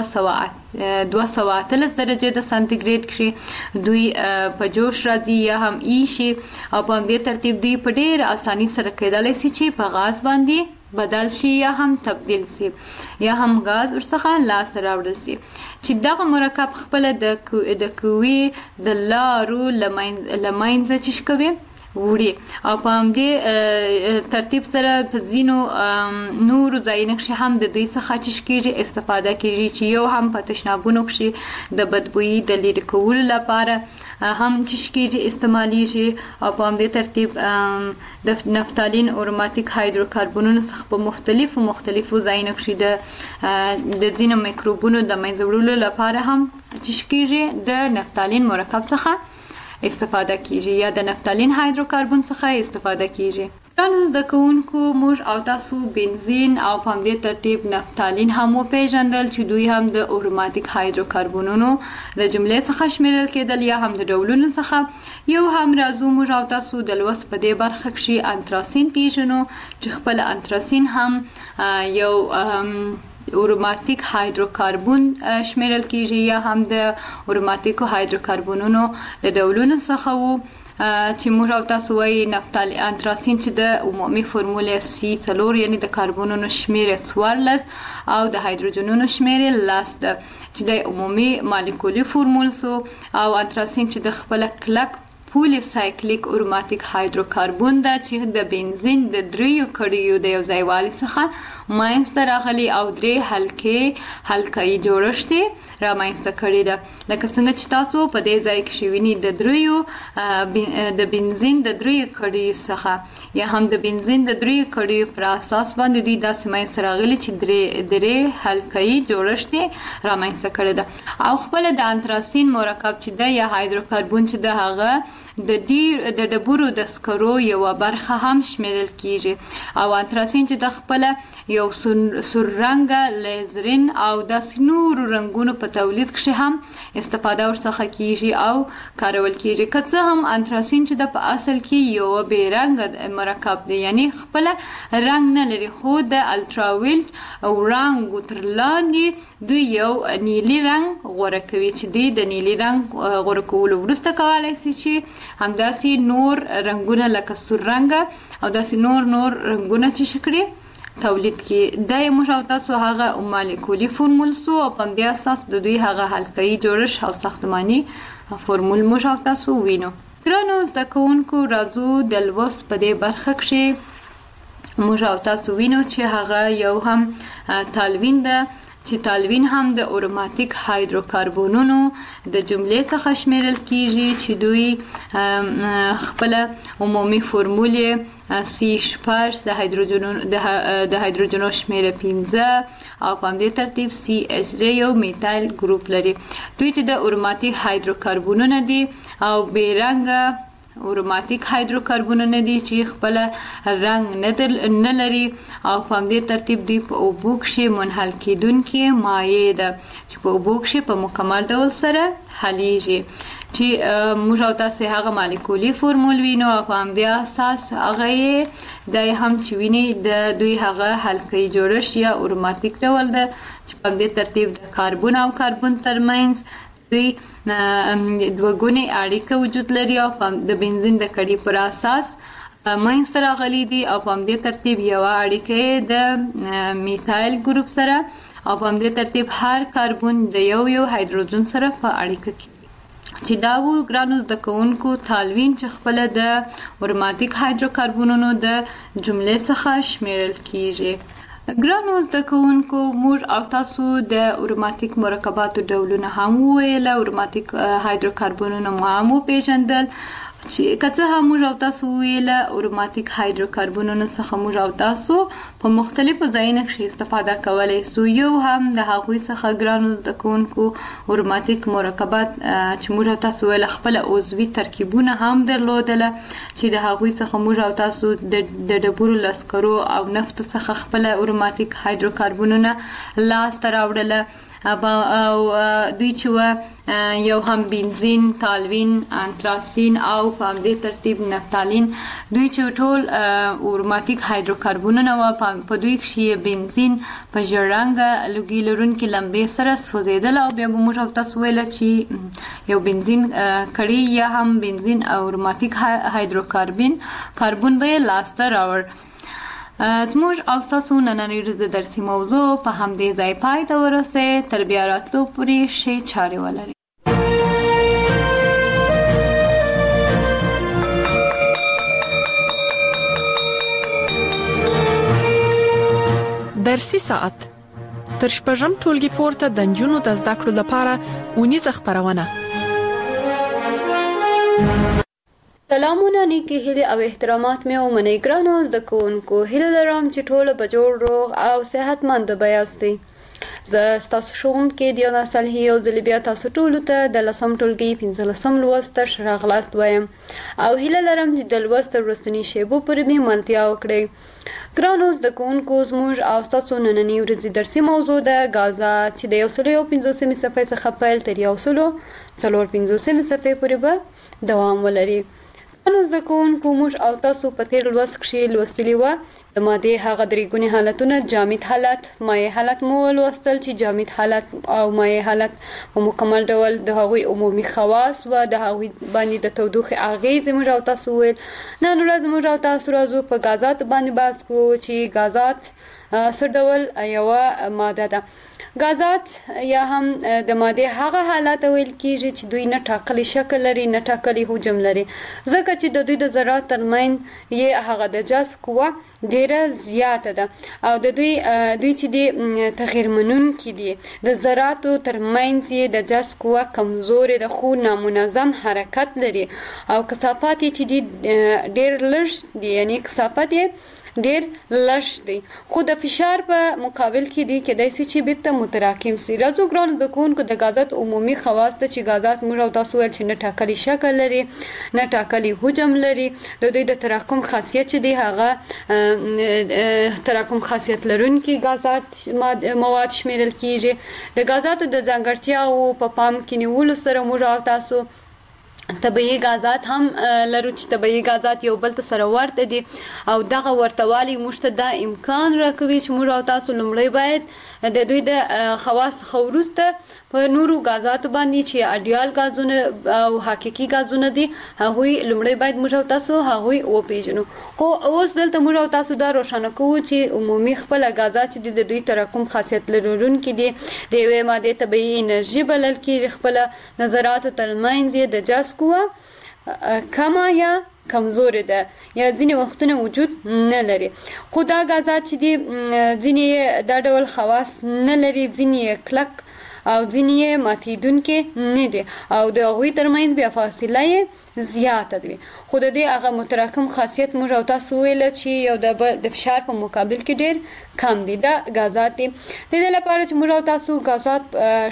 S1: سوه اتلس درجه د سانتیګریډ کې دوی په جوش راځي یا هم ایشي او په دې ترتیب دوی په ډېر اساني سره کېدلی شي چې په غاز باندې بدل شي یا هم تبدیل شي یا هم غاز ورڅخه لاس راوړل شي چې دغه مرکب خپل د د قوي د لارو لماینځ چې کوي وړي او په همدې ترتیب سره په ځینو نورو ځایونو کې هم د دې څخه چې کېږي استفاده کېږي چې یو هم په تشنابونو کې د بدبویي د لرې کولو لپاره هم چې کېږي استعمالېږي او په همدې ترتیب د نفتالین اروماتیک هایدروکاربونونو څخه په مختلفو مختلفو ځایونو کې د د ځینو میکروبونو د منځه وړلو لپاره هم چې کېږي د نفتالین مرکب څخه استفاده کیږي یا د نفتالین هایدروکاربون څخه استفاده کیږي. نو زده کوونکو موږ او تاسو بنزین او په همدې ترتیب نفتالین هم وپېژندل چې دوی هم د اروماتیک هایدروکاربونونو د جملې څخه شمیرل کېدل یا هم د ډولونو څخه. یو هم راځو موږ او تاسو د لوست په دې برخه کې انتراسین پیژنو چې خپل انتراسین هم یو اروماتیک هایدروکاربون شمیرل کیږي یا هم د اروماتیکو هایدروکاربونونو د ډولونو څخه وو چې موږ او تاسو وایي نفتالین انتراسین چې د عمومي فورمولې سی څلور یعنی د کاربونونو شمیره څوارلس او د هایدروجنونو شمیره لس ده چې د عمومي مالیکولي فورمول سو او انتراسین چې د خپل کلک پولی سایکلیک اروماتیک هایدروکاربون ده چې د بنزین د دریو کړیو د یو ځایوالي څخه ماینسته راغلي او درې حلقې حلقه‌ای جوړښت رامنځته کړي ده لکه څنګه چې تاسو په دې ځای کې شویني د دریو د بنزین د دریو کړیو څخه یا هم د بنزین د دریو کړیو پر اساس باندې دوی داسې ماینسته راغلي چې درې درې حلقه‌ای جوړښت رامنځته کړي ده او خپل د انتراسین مرکب چې ده یا هایدروکاربون چې ده هغه د ډیر د ډبرو د سکرو یو برخه هم شمیرل کیږي او انتراسین چې د خپل یو سور رنګ لیزرین او د نور رنگونو په تولید کې هم استفاده ورڅخه کیږي او کارول کیږي که څه هم انتراسین چې د په اصل کې یو بې رنګ مرکب دی یعنی خپل رنګ نه لري خو د الټراویلټ او رنګ تر لاندې دوی یو نیلی رنګ غوره کوي چې دی د نیلی رنګ غوره کولو وروسته کولای شي چې همداسې نور رنگونه لکه سور رنګ او داسې نور نور رنگونه چې شکري تولید کی د موږ او تاسو هغه مالیکولي فورمول سو او په دې اساس د دوی هغه حلقه‌ای جوړښت او ساختماني فورمول موږ او تاسو وینو. ګرانو زده کوونکو راځو د لوست په دې برخه کې موږ او تاسو وینو چې هغه یو هم تالوین ده چې تالوین هم د اروماتیک هایدروکاربونونو د جملې څخه شمیرل کیږي چې دوی خپل عمومي فورمولې سی شپږ د هایدروجنونو د هایدروجنونو شمیره پنځه او په دې ترتیب سی اچ یو میتایل ګروپ لري. دوی چې د اروماتیک هایدروکاربونونه دي او بې رنګه اروماتیک هایدروکاربونونه دي چې خپل رنګ نه لري او په دې ترتیب دوی په اوبو کې منحل کېدونکي مایع ده چې په اوبو کې په مکمل ډول سره حلیږي چې موږ او تاسو هغه مالیکولي فورمول وینو او په همدې اساس هغه د هم چې ویني د دوی هغه حلقه‌ای جوړښت یا اروماتیک ډول ده چې په دې ترتیب د کاربن او کاربن ترمنځ دوی دوګونی اړیکه وجود لري او د بنزین د کړي پر اساس ماینس راغلي دي او په دې ترتیب یو اړیکه د میتایل ګروپ سره او په دې ترتیب هر کاربن د یو یو هایدروجن سره په اړیکه کې چې دا وو ګرانو زده کوونکو تالوین چې خپل د اروماتیک هایدروکاربونونو د جملې څخه شمیرل کیږي. ګرانو زده کوونکو موږ او تاسو د اروماتیک مرکباتو ډولونه هم ویل اروماتیک هایدروکاربونونه هم وپېژندل چې کڅه هم موږ او تاسو ویل اروماتیک هایدروکاربونونو څخه موږ او تاسو په مختلفو ځایونو کې استفاده کولای سو. یو هم د هغوی څخه ګرانو د کوونکو اروماتیک مرکبات چې موږ او تاسو ویل خپل عضوي ترکیبونه هم درلودل چې د هغوی څخه موږ او تاسو د ډبرو لسکرو او نفت څخه خپل اروماتیک هایدروکاربونونه لاس ته راوړل او دوی چې یو هم بنزین، تالوین، انتراسین او په همدې ترتیب نفتالین، دوی چې ټول اروماتیک هایدروکاربونونه و. په دوی کې بنزین په ژېړ رنګه لوګي لرونکي لمبې سره سوځېدل او بیا به موږ او تاسو ویل چې یو بنزین کړي یا هم بنزین او اروماتیک هایدروکاربن کاربون به لاسته راوړ. زموږ او ستاسو نننۍ ورځې درسي موضوع په همدې ځای پای ته ورسېد. تر بیا راتلو پورې ښې چارې ولرئ.
S2: درسي ساعت تر شپږم ټولګي پورته د نجونو د زده کړو لپاره ونیزه خپرونه.
S1: سلامونه، نیکی هیله او احترامات مې ومنئ. ګرانو زده کوونکو، هیله لرم چې ټول به جوړ، روغ او صحتمند به یاستئ. زه ستاسو ښوونکې دیانا صالحي یو ځل بیا تاسو ټولو ته د لسم ټولګي پنځلسم لوست ته ښه راغلاست وایم او هیله لرم چې د لوست تر وروستنۍ شیبو پورې مې ملتیا وکړئ. ګرانو زده کوونکو، زموږ او ستاسو نننۍ ورځې درسي موضوع ده غازات چې د یو سلو یو پنځوسمې صفحې څخه پیل تر یو سلو څلور پنځوسمې صفحې پورې به دوام ولري. نو زده کوونکو، موږ او تاسو په تیر لوست کې لوستلي وه د مادې هغه درې ګونې حالتونه، جامد حالت، مایع حالت مو ولوستل چې جامد حالت او مایع حالت په مکمل ډول د هغوی عمومي خواص و د هغوی باندې د تودوخې اغیزې موږ او تاسو ویل. نن ورځ موږ او تاسو راځو په غازات باندې بحث کوو چې غازات څه ډول یوه ماده ده. غازات یا هم د مادې هغه حالات ویل کیږي چې دوی نه ټاکلي شکل لري، نه ټاکلي حجم لري، ځکه چې د دوی د ذرات ترمنځ یې هغه د جذب قوه ډیره زیاته ده او د دوی دوی چې دی تغیر منونکي دي. د ذراتو ترمنځ یې د جذب قوه کمزورې ده خو نامنظم حرکت لري او کثافات یې چې دی ډیر لږ دي، یعنی کثافت یې ډیر لږ دی خو د فشار په مقابل کې دی کېدای شي چې بیرته متراکم شي. راځو ګرانو زده کوونکو، د غازات عمومي خواص ته چې غازات موږ او تاسو ویل چې نه ټاکلي شکل لري، نه ټاکلي حجم لري، د دوی د تراکم خاصیت چې دی هغه تراکم خاصیت لرونکي غازات مواد شمیرل کیږي. د غازاتو د ځانګړتیاو په پام کې نیولو سره موږ او تاسو طبیعي غازات هم لرو چې طبیعي غازات یو بل ته سره ورته دي او دغه ورتوالی موږ ته دا امکان راکوي چې موږ او تاسو لومړی باید د دوی د خواص څخه وروسته په نورو غازاتو باندې چې اډیال غازونه او حقیقي غازونه دي هغوی لومړی باید موږ او تاسو هغوی وپیژنو. خو اوس دلته موږ او تاسو دا روښانه کوو چې عمومي خپل غازات چې د دوی تراکم خاصیت لرونکي دي د یوې مادې طبیعي انرژي بلل کېږي. خپله د ذراتو ترمنځ یې د جذب قوه کمه یا کمزورې ده یا ځینې وختونه وجود نه لري. خو دا غازات چې دي ځینې دا ډول خواص نه لري، ځینې کلک او ځینې ماتیدونکي نه دي او د هغوی ترمنځ بیا فاصله یې زیاته دی. خو د دې هغه متراکم خاصیت موږ او تاسو ویل چې یو د فشار په مقابل کې ډیر کم دي. دا غازات دي. د دې لپاره چې موږ او تاسو غازات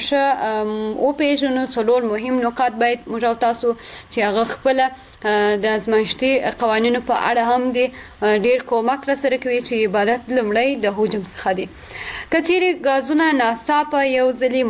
S1: ښه وپیژنو، څلور مهم نقاط باید موږ او تاسو چې هغه خپله د ازمایښتي قوانینو په اړه هم دي ډیر کومک راسره کوي چې عبارت لومړی د حجم څخه دي. که چیرې غازونه ناڅاپه یو ځلې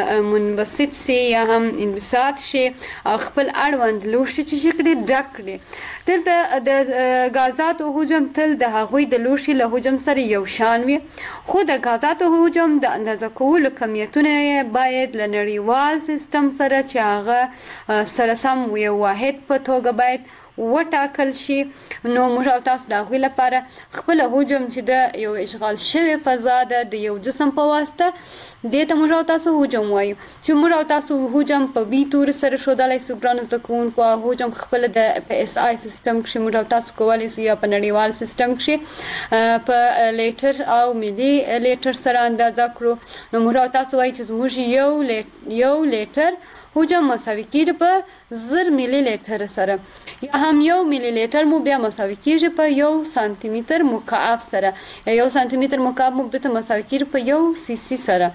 S1: منبسط سي یا هم انبساط شي او خپل اړوند لوښي چې شي کړي ډک کړي، دلته د غازاتو حجم تل د هغوی د لوښي له حجم سره یو شان وي، خو د غازاتو حجم د اندازه کولو کمیتونه باید له نړیوال سیستم سره چې هغه سره سم یو واحد په توګه باید وټاکل شي. نو موږ او تاسو د هغوی لپاره خپل حجم چې د یو اشغال شوی فضا ده د یو جسم په واسطه دې ته موږ او تاسو حجم وایو چې موږ او تاسو حجم په بي تور سره ښودلی سو. ګرانو زده کوونکو، حجم خپله د په اس آی سیستم کښې موږ او تاسو کولی سو یا په نړیوال سیستم کښې په لیټر او ملي لیټر سره اندازه کړو. نو موږ او تاسو وایو چې زموږ یو یو لیټر حجم مساوي کیږي په زر ملي لیټر سره یا هم یو ملي لیټر مو بیا مساوي کیږي په یو سانتي متر مکعب سره یا یو سانتي متر مکعب مو به مساوي کیږي په یو سی سی سره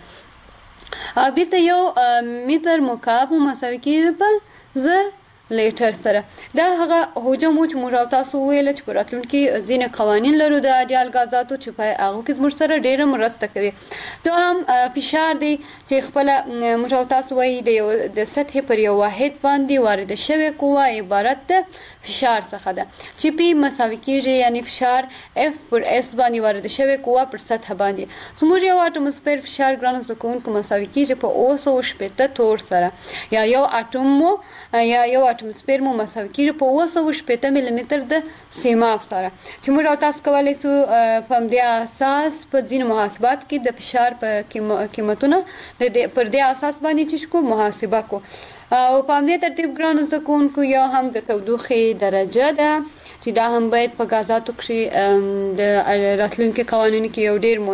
S1: او بیرته یو متر مکعب مو مساوي کیږي په زر لیټر سره. دا هغه حجم چې موږ او تاسو ویل چې په راتلونکي ځینې قوانین لرو د ایډیال غازاتو چې په هغه کې موږ سره ډیره مرسته کوي. دوهم فشار دی چې خپل موږ او تاسو وایي د یو د سطح پر یو واحد باندې وارد شوی قوه عبارت ده فشار څخه ده چې پی مساوي کیږي یعنی فشار اف پر اس باندې وارد شوی قوه پر سطح باندې. زموږ یو اټموسفیر فشار ګرانو زده کوونکو مساوي کیږي په اوه سوه شپېته تور سره یا یو اټوم مو یا یو اټموسفیر مو مساوي کیږي په اوه سوه شپېته ملي متر د سیماب سره چې موږ او تاسو کولی سو په همدې اساس په ځینو محاسبات کې د فشار په قیمتونه پر دې اساس باندې چې کو محاسبه کو او په همدې ترتیب ګرانو زده کوونکو یا هم د تودوخې درجه ده چې دا هم باید په غازاتو کې د راتلونکي قوانینو کې یو ډیر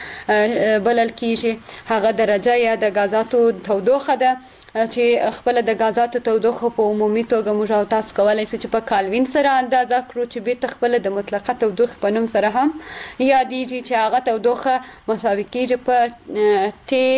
S1: مهم بلل کیږي. هغه درجه یا د غازاتو تودوخه ده چې خپل د غازاتو تودوخه په عمومي توګه موږ او تاسو کولای شو چې په کالوین سره اندازه کړو چې بیرته خپل د مطلقه تودوخه په نوم سره هم یادېږي چې هغه تودوخه مساوي کیږي په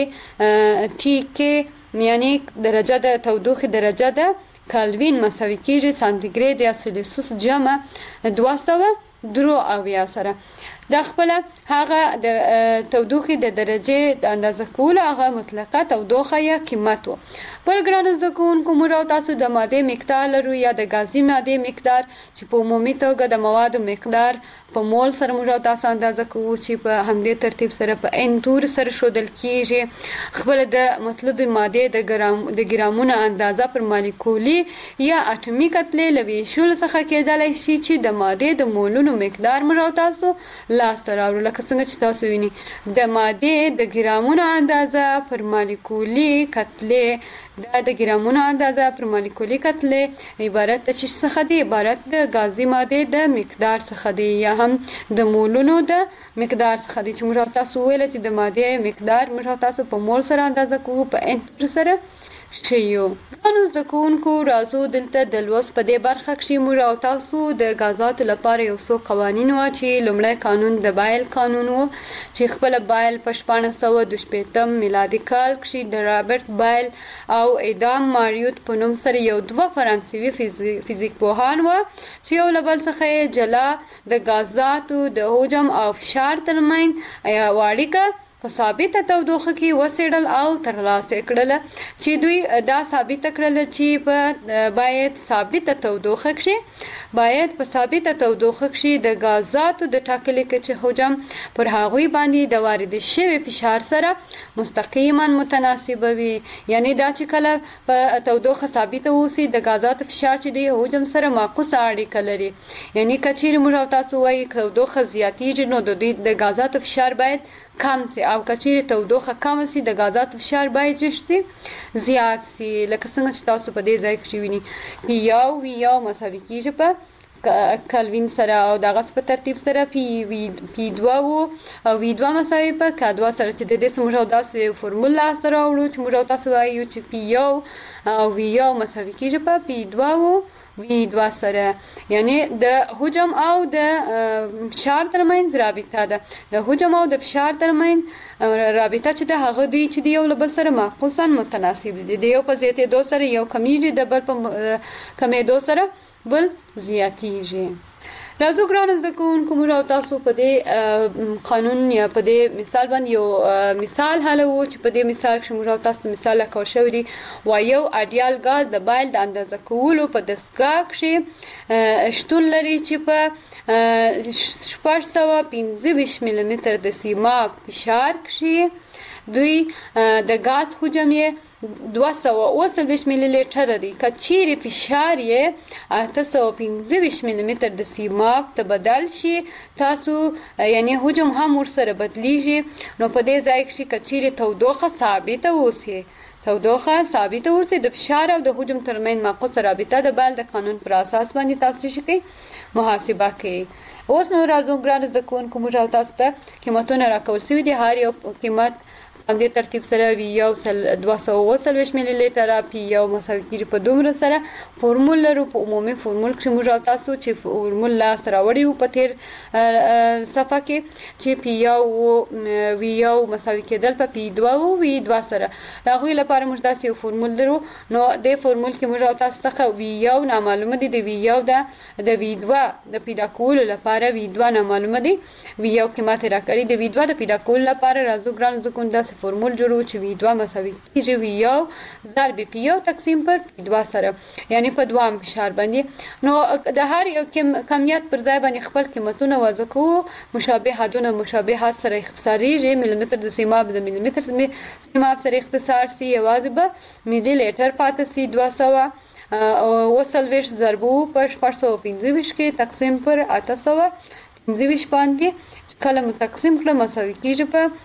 S1: ټي ټي کې یعنی درجه د تودوخه درجه ده کالوین مساوي کیږي سانتیګریډ یا سلسیوس جمع دوه سوه درو اویا سره. دا خپل هغه د تودوخه د درجه د اندازه کولو هغه مطلقه تودوخه یا قیمت وو. بل ګرانو زده کوونکو موږ او تاسو د ماده مقدار لرو یا د غازي ماده مقدار چې په عمومي توګه د موادو مقدار په مول سره موږ او تاسو اندازه کوو چې په همدې ترتیب سره په ان تور سره شودل کیږي. خپل د مطلوب ماده د ګرام د ګرامونو اندازه پر مالیکولي یا اټومي کتلې لوي شول څخه کېدلای شي چې د ماده د مولونو مقدار موږ او تاسو لاس ته راوړو. لکه څنګه چې تاسو ویني د ماده د ګرامونو اندازه پر مالیکولي کتلې دا د ګرامونو اندازه پر مالیکولي کتلې عبارت د څه څخه دی؟ عبارت د غازي ماده د مقدار څخه دی یا هم د مولونو د مقدار څخه دی چې موږ تاسو ویل چې د ماده مقدار موږ تاسو په مول سره اندازه کوو په انټر سره چيو. نو زده کوونکو راځو دلته د لوست په دې برخه کې موږ او تاسو د غازاتو لپاره یو څو قوانین و چې لومړی قانون د بایل قانون و چې خپل بایل په شپږ سوه دوه شپېتم میلادي کال کې د رابرټ بایل او ادام ماریوت په نوم سره یو دوه فرانسوي فزیک پوهان و چې یو له بل څخه جلا د غازاتو د حجم او فشار ترمنځ اړیکه په ثابته تودوخه کې وسیړل او ترلاسه کړل چې دوی دا ثابت کړل چې په باید ثابته تودوخه کې باید په ثابته تودوخه کې د غازاتو د ټاکلي کچې حجم پر هغوی باندې د وارد شوی فشار سره مستقیما متناسب وي. یعنی دا چې کله په تودوخه ثابته اوسي د غازاتو فشار چې د حجم سره معکوسه اړیکه لري. یعنی کچېر موږ تاسو وایي تودوخه زیاتیږي نو د د غازاتو فشار باید کم سي او کچېر تودوخه کم سي د غازاتو فشار باید جشتي زیات سي. لکه څنګه چې تاسو په دې ځای کې ویني پی یو وی یو مساوي کیږي په کلوین سره او دغه په ترتیب سره پی وی پی دوه او وی دوه مساوي په کا دوه سره چې د دې څخه داسې فرموله سره راوړو چې موږ تاسو وایو چې پی یو او وی یو مساوي کیږي په پی دوه وی دوه سره. یعنی د حجم او د فشار ترمنځ رابطه ده. د حجم او د فشار ترمنځ رابطه چې د هغه دوی چې د یو له بل سره معکوساً متناسب دي. د یو په زیاتېدو سره یو کمیږي د بل په کمېدو سره بل زیاتېږي. راځو ګرانو زده کوونکو موږ او تاسو په دې قانون یا په دې مثال باندې یو مثال حل وو چې په دې مثال کې موږ او تاسو مثال راکو شوی دی و یو اډیال غاز د بایل د اندازه کولو په دستګاه کې شتون لري چې په شپږ سوه پنځه ویشت ملي متر د سیماب فشار کې دوی د غاز حجم یې دوه سوه اوه څلوېښت ملي لیټره دی. که چیرې فشار یې اته سوه پنځه ویشت ملي متر د سیماب ته بدل شي تاسو یعنی حجم هم ورسره بدلیږي نو په دې ځای کې که چیرې تودوخه ثابته اوسي تودوخه ثابته اوسي د فشار او د حجم ترمنځ معکوسه رابطه د بایل د قانون پر اساس باندې تاسو شي محاسبه کوي. اوس نو راځو ګران زده کوونکو موږ تاسو ته قیمتونه راکول شوي دي. هر یو قیمت په دې ترتیب سره وی یو سل دوه سوه اوه څلوېښت ملي لیټره پی یو مساوي کیږي په دومره سره. فورمول لرو په عمومي فورمول کې موږ او تاسو چې فورمول لاس راوړی وو په تیر صفحه کې چې پی یو وی یو مساوي کېدل په پی دوه او وی دوه سره. دا غوې لپاره موږ داسې یو فورمول لرو. نو د فورمول کې موږ او تاسو څخه وی یو نامعلومه دي، د وی یو د د وی دوه د پیدا کولو لپاره وی دوه نامعلومه دي، وی یو قیمت راکړي. د وی دوه د پیدا کولو لپاره راځو ګران زکون داسې فورمول جوړو چې وی دوه مساوي کیږي وی یو ضرب پی یو تقسیم پر پی دوه سره، یعنی په دوام فشار باندې. نو د هر یو کمیت پر ځای باندې خپل قیمتونه وضع کوو. مشابهاتونه مشابهات سره اختصاریږي، ملي متر د سیماب د ملي متر سیماب سره اختصار سي، یوازې به ملي لیټر پاتې سي. دوه سوه اوه څلوېښت ضربو پر شپږ سوه پنځه ویشت کې تقسیم پر اته سوه پنځه ویشت باندې کله مو تقسیم کړه مساوي کیږي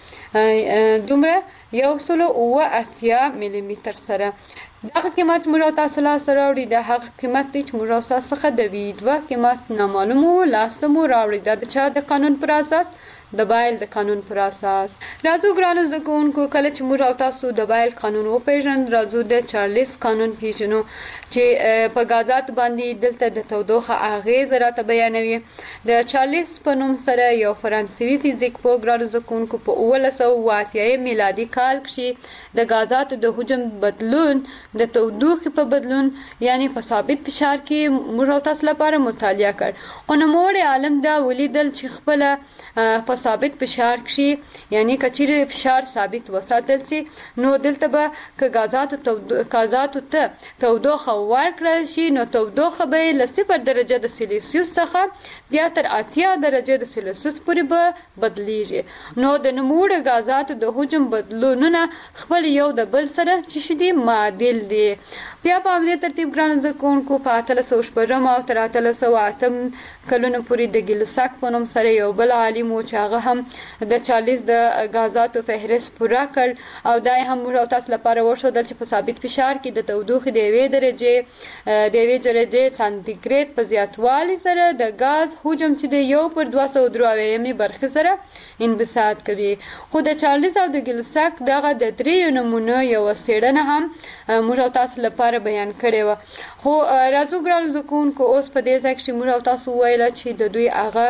S1: په دومره یو سلو اوه اتیا ملي متر سره. دغه قیمت موږ تاسو لاس راوړي، د هغه قیمت دی چې موږ تاسو څخه د وی دوه قیمت نامعلوم وو لاس ته مو راوړي. دا د چا د قانون پر اساس؟ د بایل د قانون پر اساس. راځو ګرانو زده کوونکو کله چې موږ او تاسو د بایل قانون وپېژنو راځو د چارلیس قانون پیژنو چې په غازات باندې دلته د تودوخه اغیز راته بیانوي. د چارلیس په نوم سره یو فرانسوي فزیک په ګرانو زده کوونکو په اوولس سوه اوه اتیا میلادي کال کې د غازاتو د حجم بدلون د تودوخې په بدلون یعنی په ثابت فشار کې موږ او تاسو لپاره مطالعه کړ. خو نوموړی عالم دا ولیدل چې خپل په ثابت فشار کې یعنی کچېرې فشار ثابت وساتل سي نو دلته به که غازاتو غازاتو ته تودوخه ورکړل شي نو تودوخه به له صفر درجه د سلسیوس څخه بیا تر اتیا درجه د سلسیوس پورې به بدلیږي. نو د نوموړو غازاتو د حجم بدلونونه خپل یو د بل سره چې دي معادل دي. بیا په دې ترتیب ګران زده کوونکو په اتلس سوه شپږم او تر اتلس سوه اتم کلونو پورې د ګیلوساک په نوم سره یو بل عالم و چې هغه هم د چارلیس د غازاتو فهرست پوره کړ او دا هم موږ تاسو لپاره وښودل چې په ثابت فشار کې د تودوخې د یوې درجې د یوې درجې سانتیګریډ په زیاتوالي سره د غاز حجم چې د یو پر دوه سوه درې اویایمې برخې سره انبساط کوي. خو د چارلیس او د ګیلوساک دغه د دریو نمونو یوه څېړنه هم موږ تاسو لپاره بیان کړې وه. خو راځو ګرانو زده کوونکو اوس په دې ځای کې موږ تاسو وویله چې د دوی هغه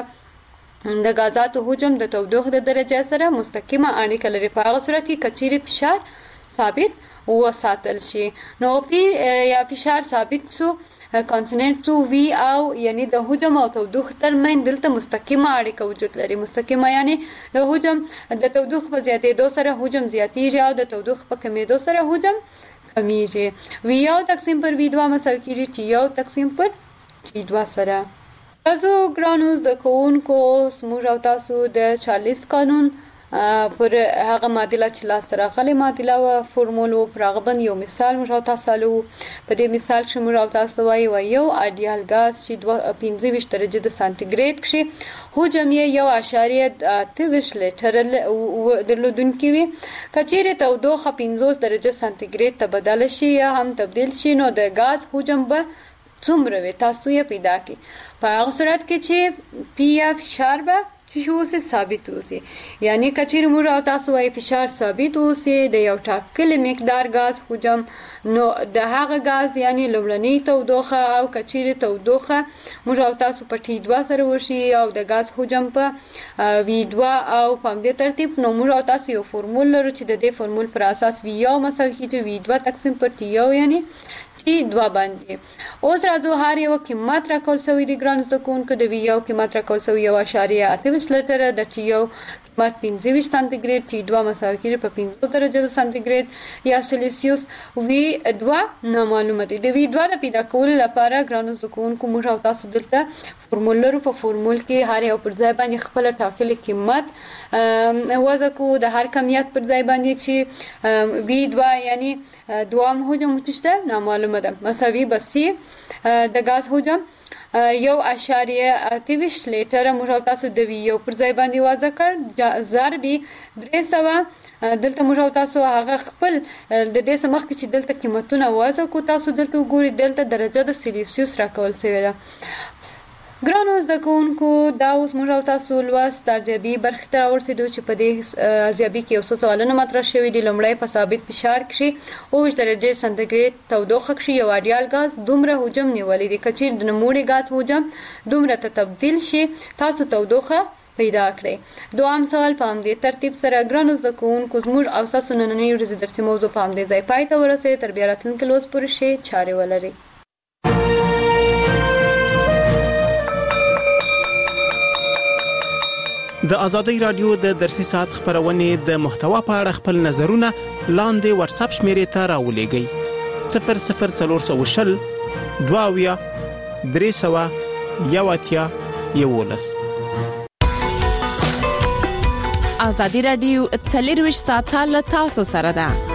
S1: د غازاتو حجم د تودوخې د درجې سره مستقیمه اړیکه لري په هغه صورت کې کچېرې فشار ثابت وساتل شي. نو پی یا فشار ثابت شو کانسټنټ شو وی او یعنی د حجم او تودوخې ترمنځ دلته مستقیمه اړیکه وجود لري. مستقیمه یعنی د حجم د تودوخې په زیاتېدو سره حجم زیاتیږي او د تودوخې په کمیدو سره حجم کمیږي. وی یو تقسیم پر وی دوه مساوي کیږي ټي یو تقسیم پر وی دوه سره. تاسو ګرانو زده کوونکو موږ او تاسو د چارلیس قانون پر هغه معادله چې لاسته راغلې معادله وه فورمول و پر هغه باندې یو مثال موږ او تاسو حلو. په دې مثال کښې موږ او تاسو وایو یو ایډیال ګاز چې دوه پنځه ویشت درجې د سانتیګریډ کښې حجم یې یو اعشاریه اته ویشت لیټره درلودونکی وي. که چیرې تودوخه پنځوس درجې سانتیګریډ ته بدله شي یا هم تبدیل شي نو د ګاز حجم به څومره وي تاسو یې پیدا کړئ. په هغه صورت کې چې پی یا فشار به چې اوسې ثابت اوسي یعنی که چیرې موږ او تاسو وایي فشار ثابت اوسي د یو ټاکلي مقدار غاز حجم نو د هغه غاز یعنی لومړنۍ تودوخه او که چیرې تودوخه موږ او تاسو په ټي دوه سره وشي او د غاز حجم په وی دوه او په همدې ترتیب نو موږ او تاسو یو فورمول لرو چې د دې فورمول پر اساس وی یو مساوي کیږي وی دوه تقسیم پر ټي یو یعنی دوه باندې. اوس راځو هر یو قیمت راکول شوی دی ګرانو زده کوونکو د وی یو قیمت راکول شوی یو اعشاریه اته ویشت لیټره د ټي یو قیمت پنځه ویشت سانتیګریډ ټي دوه مساوي کیږي په پنځوس درجه د سانتیګریډ یا سلسیوس. وی دوه نامعلومه دی. د وی دوه د پیدا کولو لپاره ګرانو زده کوونکو موږ او تاسو دلته فورمول لرو. په فورمول کې هر یو پر ځای باندې خپل ټاکلي قیمت وضع کوو د هر کمیت پر ځای باندې چې وی دوه یعنی دوام حجم شته نامعلومه ده مساوي بسی د غاز حجم یو اعشاریه اته ویشت لیټره موږ تاسو د وی یو پر ځای باندې وضع کړ ضربي درې سوه دلته موږ تاسو هغه خپل د دې سمخ کې چې دلته قیمتونه وضع کو تاسو دلته وګورئ دلته درجه د سلسیوس راکول شوی ده. ګرانو زده کوونکو دا اوس موږ او تاسو لوست ارزیابي برخې ته راورسېدو چې په دې ارزیابي کې یو څه سوالونه مطرح شوي دي. لومړی په ثابت فشار کې اووه درجې سانتیګریډ تودوخه کې یو اډیال غاز دومره حجم نیولی دی که چیرې د نوموړي غاز حجم دومره ته تبدیل شي تاسو تودوخه پیدا کړئ. دوام سوال په همدې ترتیب سره ګرانو زده کوونکو زموږ او تاسو نننۍ ورځې درسي موضوع په همدې ځای پای ته ورسېد. تر بیا راتلونکي لوست پورې ښې چارې ولرئ.
S3: د ازادۍ رادیو د درسي ساعت خبرونه د محتوا په اړه خپل نظرونه لاندې واتس اپ شمیرې ته راولېږئ صفر صفر څلور شل دوه درې سوه یو اتیا یولس.
S2: ازادي رادیو څلور ویشت ساعته له تاسو سره ده.